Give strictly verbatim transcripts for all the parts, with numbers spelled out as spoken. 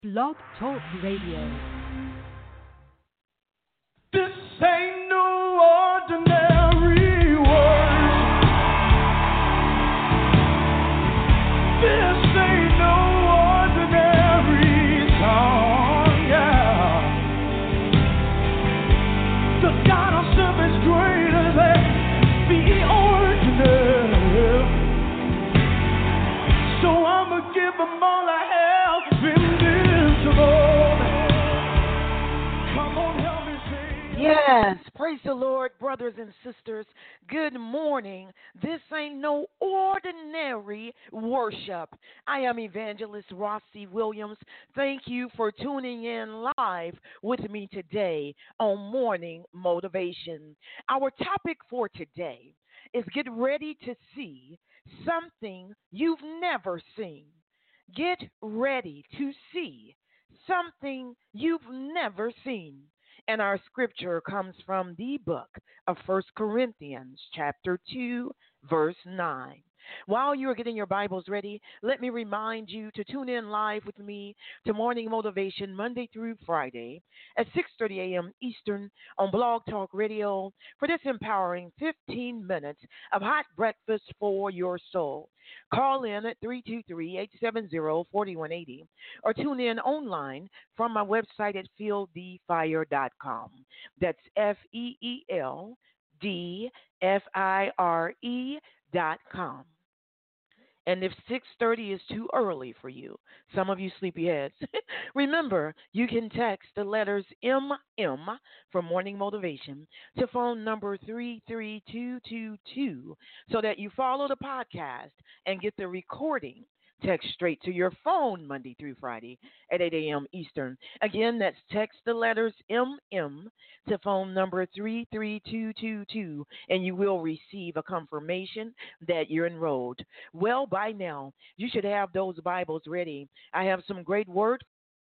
Blog Talk Radio. This ain't no ordinary world. This ain't no ordinary song, yeah. The God of serve is greater than the ordinary. So I'ma give them all I have, invincible. Yes, praise the Lord, brothers and sisters. Good morning. This ain't no ordinary worship. I am Evangelist Rossi Williams. Thank you for tuning in live with me today on Morning Motivation. Our topic for today is get ready to see something you've never seen. Get ready to see something you've never seen. And our scripture comes from the book of First Corinthians, chapter two, verse nine. While you're getting your Bibles ready, let me remind you to tune in live with me to Morning Motivation Monday through Friday at six thirty a.m. Eastern on Blog Talk Radio for this empowering fifteen minutes of hot breakfast for your soul. Call in at three two three, eight seven zero, four one eight zero or tune in online from my website at feel the fire dot com. That's F E E L D F I R E dot com. And if six thirty is too early for you, some of you sleepyheads, remember you can text the letters M M for Morning Motivation to phone number three three two two two so that you follow the podcast and get the recording text straight to your phone Monday through Friday at eight a.m. Eastern. Again, that's text the letters M M to phone number three three two two two, and you will receive a confirmation that you're enrolled. Well, by now, you should have those Bibles ready. I have some great word.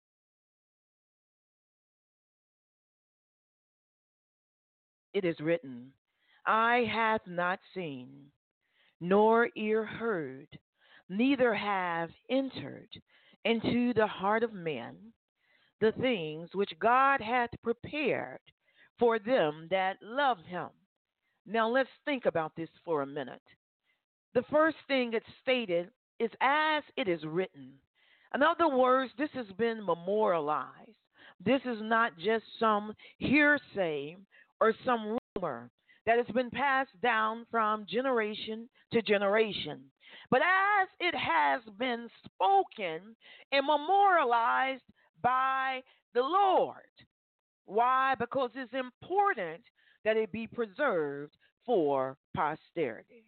It is written, eye hath not seen, nor ear heard, neither have entered into the heart of man the things which God hath prepared for them that love him. Now let's think about this for a minute. The first thing it's stated is as it is written. In other words, this has been memorialized. This is not just some hearsay or some rumor that has been passed down from generation to generation. But as it has been spoken and memorialized by the Lord. Why? Because it's important that it be preserved for posterity.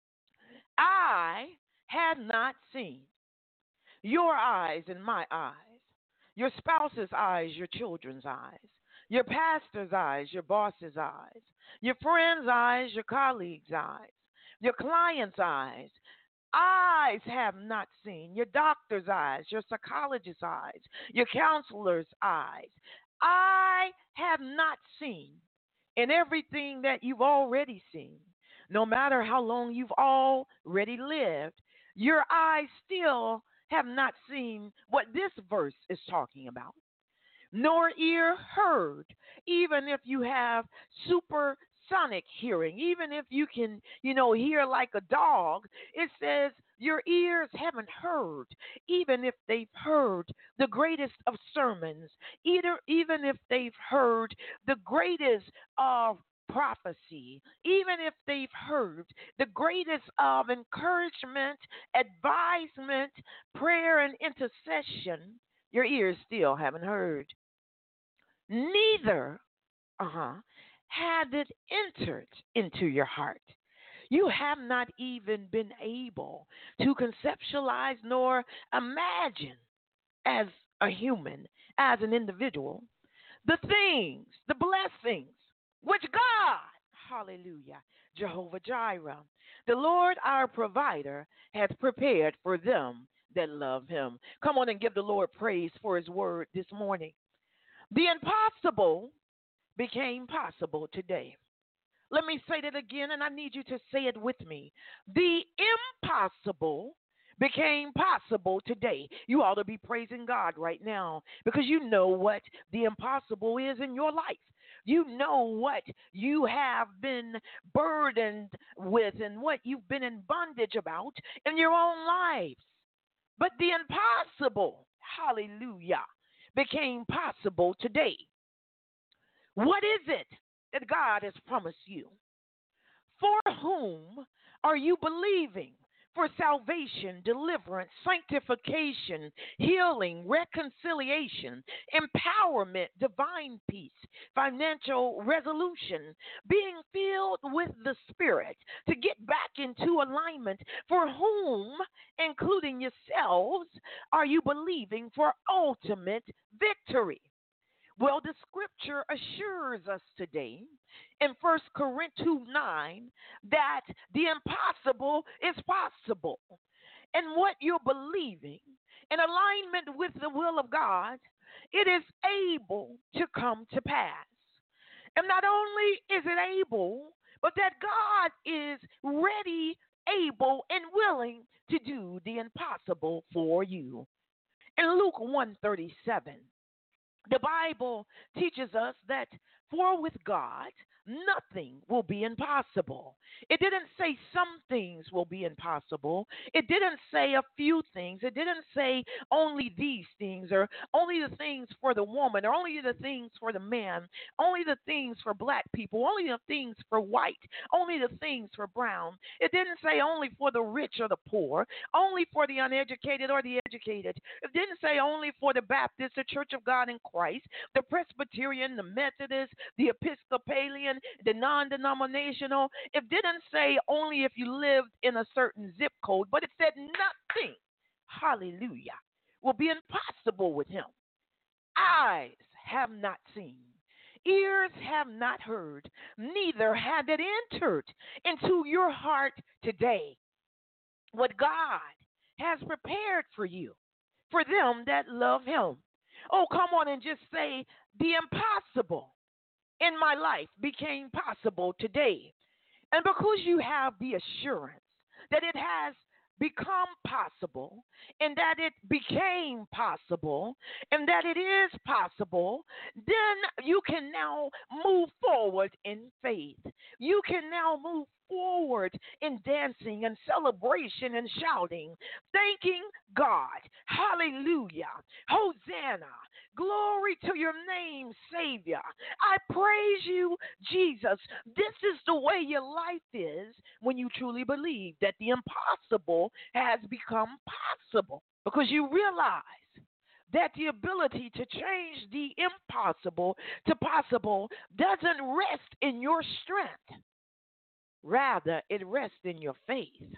I had not seen, your eyes and my eyes, your spouse's eyes, your children's eyes, your pastor's eyes, your boss's eyes, your friend's eyes, your colleague's eyes, your client's eyes. Eyes have not seen, your doctor's eyes, your psychologist's eyes, your counselor's eyes. I have not seen, and everything that you've already seen, no matter how long you've already lived, your eyes still have not seen what this verse is talking about, nor ear heard, even if you have super sonic hearing, even if you can, you know, hear like a dog, it says your ears haven't heard, even if they've heard the greatest of sermons, either, even if they've heard the greatest of prophecy, even if they've heard the greatest of encouragement, advisement, prayer, and intercession, your ears still haven't heard. Neither, uh-huh, had it entered into your heart. You have not even been able to conceptualize nor imagine as a human, as an individual, the things, the blessings, which God, hallelujah, Jehovah Jireh, the Lord our provider, hath prepared for them that love him. Come on and give the Lord praise for his word this morning. The impossible became possible today. Let me say that again, and I need you to say it with me. The impossible became possible today. You ought to be praising God right now because you know what the impossible is in your life. You know what you have been burdened with and what you've been in bondage about in your own lives. But the impossible, hallelujah, became possible today. What is it that God has promised you? For whom are you believing? For salvation, deliverance, sanctification, healing, reconciliation, empowerment, divine peace, financial resolution, being filled with the Spirit to get back into alignment. For whom, including yourselves, are you believing for ultimate victory? Well, the scripture assures us today in First Corinthians two nine that the impossible is possible. And what you're believing in alignment with the will of God, it is able to come to pass. And not only is it able, but that God is ready, able, and willing to do the impossible for you. In Luke one thirty-seven, the Bible teaches us that for with God, nothing will be impossible. It didn't say some things will be impossible. It didn't say a few things. It didn't say only these things or only the things for the woman or only the things for the man, only the things for black people, only the things for white, only the things for brown. It didn't say only for the rich or the poor, only for the uneducated or the educated. It didn't say only for the Baptist, the Church of God in Christ, the Presbyterian, the Methodist, the Episcopalian, the non-denominational. It didn't say only if you lived in a certain zip code, but it said nothing, hallelujah, will be impossible with him. Eyes have not seen, ears have not heard, neither had it entered into your heart today what God has prepared for you, for them that love him. Oh, come on and just say, the impossible in my life became possible today. And because you have the assurance that it has become possible and that it became possible and that it is possible, then you can now move forward in faith. You can now move forward in dancing and celebration and shouting, thanking God. Hallelujah. Hosanna. Glory to your name, Savior. I praise you, Jesus. This is the way your life is when you truly believe that the impossible has become possible, because you realize that the ability to change the impossible to possible doesn't rest in your strength. Rather, it rests in your faith.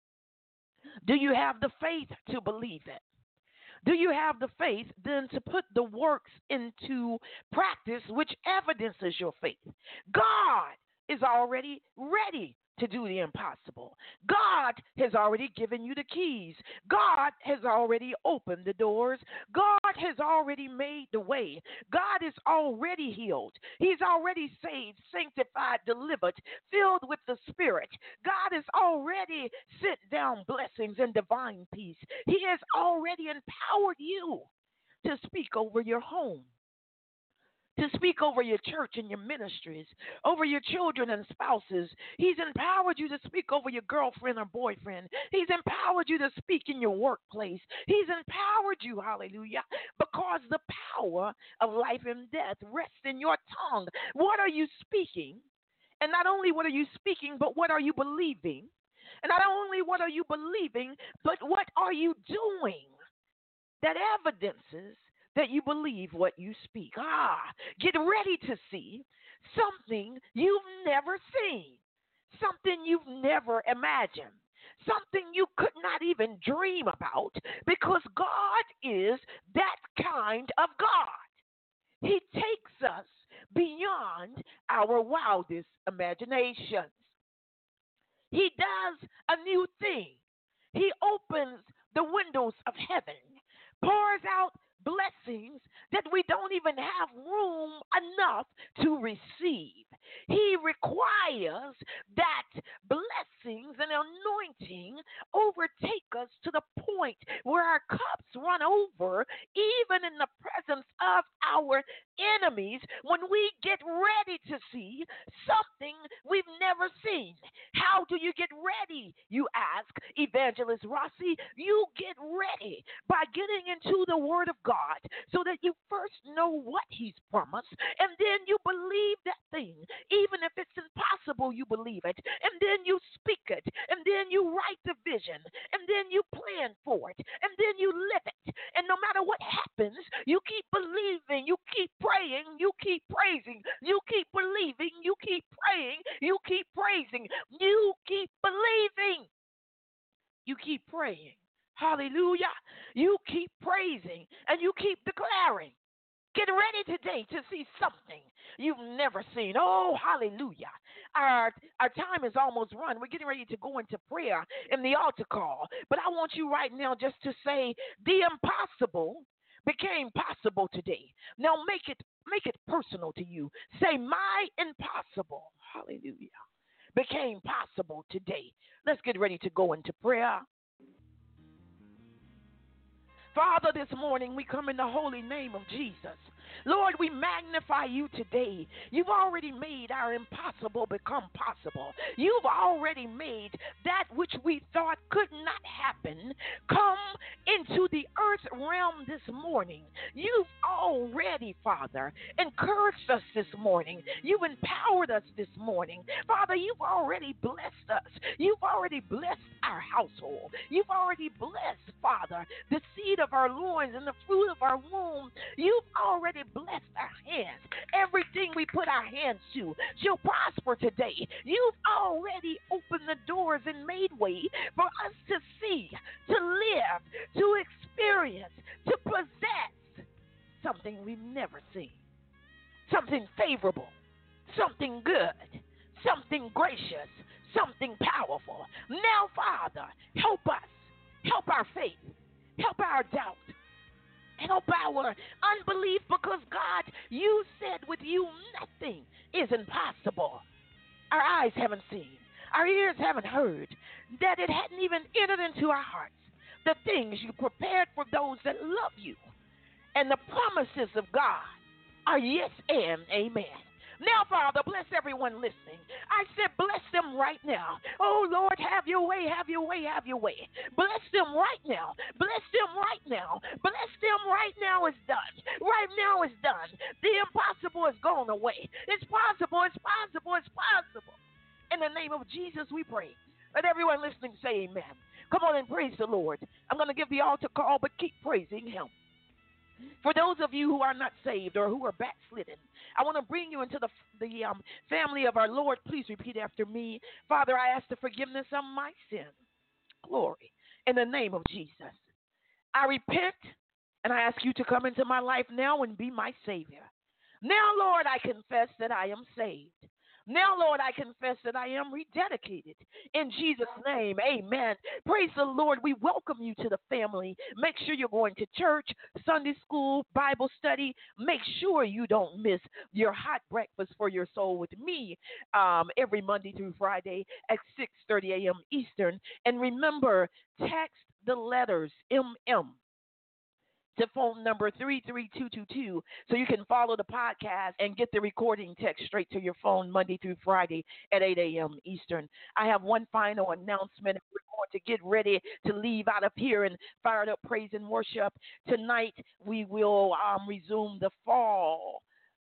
Do you have the faith to believe it? Do you have the faith then to put the works into practice, which evidences your faith? God is already ready to do the impossible. God has already given you the keys. God has already opened the doors. God has already made the way. God is already healed. He's already saved, sanctified, delivered, filled with the Spirit. God has already sent down blessings and divine peace. He has already empowered you to speak over your home, to speak over your church and your ministries, over your children and spouses. He's empowered you to speak over your girlfriend or boyfriend. He's empowered you to speak in your workplace. He's empowered you, hallelujah, because the power of life and death rests in your tongue. What are you speaking? And not only what are you speaking, but what are you believing? And not only what are you believing, but what are you doing that evidences that you believe what you speak? Ah, get ready to see something you've never seen, something you've never imagined, something you could not even dream about, because God is that kind of God. He takes us beyond our wildest imaginations. He does a new thing. He opens the windows of heaven, pours out blessings that we don't even have room enough to receive. He requires that blessings and anointing overtake us to the point where our cups run over, even in the presence of our enemies, when we get ready to see something we've never seen. How do you get ready, you ask, Evangelist Rossi? You get ready by getting into the Word of God so that you first know what He's promised, and then you believe that thing. Even if it's impossible, you believe it, and then you speak it, and then you write the vision, and then you plan for it, and then you live it. And no matter what happens, you keep believing, you keep praying, you keep praising, you keep believing, you keep praying, you keep praising, you keep believing, you keep praying. Hallelujah. You keep praising and you keep declaring. Get ready today to see something you've never seen. Oh, hallelujah. Our, our time is almost run. We're getting ready to go into prayer in the altar call. But I want you right now just to say the impossible became possible today. Now make it make it personal to you. Say, my impossible, hallelujah, became possible today. Let's get ready to go into prayer. Father, this morning we come in the holy name of Jesus. Lord, we magnify you today. You've already made our impossible become possible. You've already made that which we thought could not happen come into the earth realm this morning. You've already, Father, encouraged us this morning. You've empowered us this morning. Father, you've already blessed us. You've already blessed our household. You've already blessed, Father, the seed of our loins and the fruit of our womb. You've already blessed our hands. Everything we put our hands to shall prosper today. You've already opened the doors and made way for us to see, to live, to experience, to possess something we've never seen. Something favorable, something good, something gracious, something powerful. Now, Father, help us. Help our faith. Help our doubt. Help our unbelief, because, God, you said with you nothing is impossible. Our eyes haven't seen, our ears haven't heard, that it hadn't even entered into our hearts the things you prepared for those that love you. And the promises of God are yes and amen. Now, Father, bless everyone listening. I said bless them right now. Oh, Lord, have your way, have your way, have your way. Bless them right now. Bless them right now. Bless them right now. It's done. Right now it's done. The impossible is gone away. It's possible, it's possible, it's possible. In the name of Jesus, we pray. Let everyone listening say amen. Come on and praise the Lord. I'm going to give the altar call, but keep praising him. For those of you who are not saved or who are backslidden, I want to bring you into the, the um, family of our Lord. Please repeat after me. Father, I ask the forgiveness of my sin. Glory. In the name of Jesus. I repent and I ask you to come into my life now and be my Savior. Now, Lord, I confess that I am saved. Now, Lord, I confess that I am rededicated. In Jesus' name, amen. Praise the Lord. We welcome you to the family. Make sure you're going to church, Sunday school, Bible study. Make sure you don't miss your hot breakfast for your soul with me um, every Monday through Friday at six thirty a.m. Eastern. And remember, text the letters M M to phone number three three two two two so you can follow the podcast and get the recording text straight to your phone Monday through Friday at eight a.m. Eastern. I have one final announcement. We're going to get ready to leave out of here and fired up praise and worship. Tonight we will um, resume the fall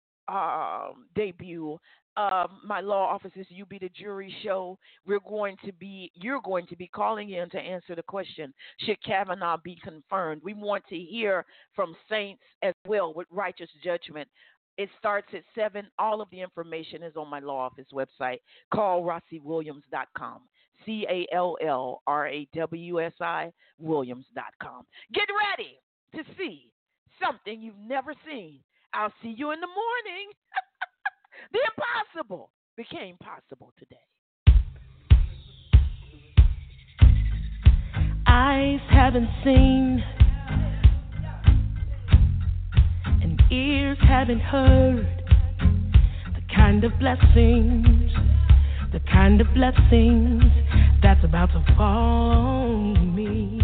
um, debut of my law office's You Be the Jury show. We're going to be, you're going to be calling in to answer the question, should Kavanaugh be confirmed? We want to hear from saints as well with righteous judgment. It starts at seven. All of the information is on my law office website. Call Rossi Williams dot com. C A L L R A W S I Williams dot com. Get ready to see something you've never seen. I'll see you in the morning. The impossible became possible today. Eyes haven't seen, and ears haven't heard the kind kind of blessings, the kind of blessings that's about to fall on me.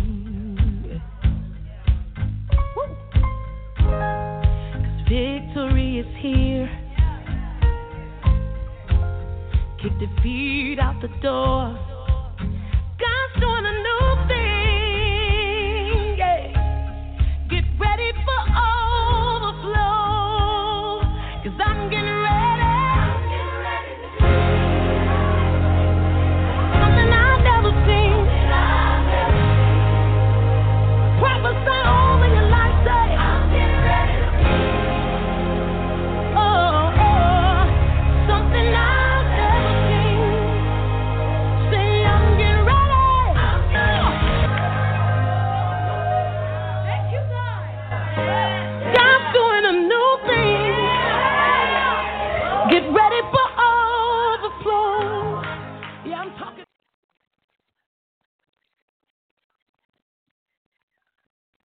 'Cause victory is here. Kick defeat out the door.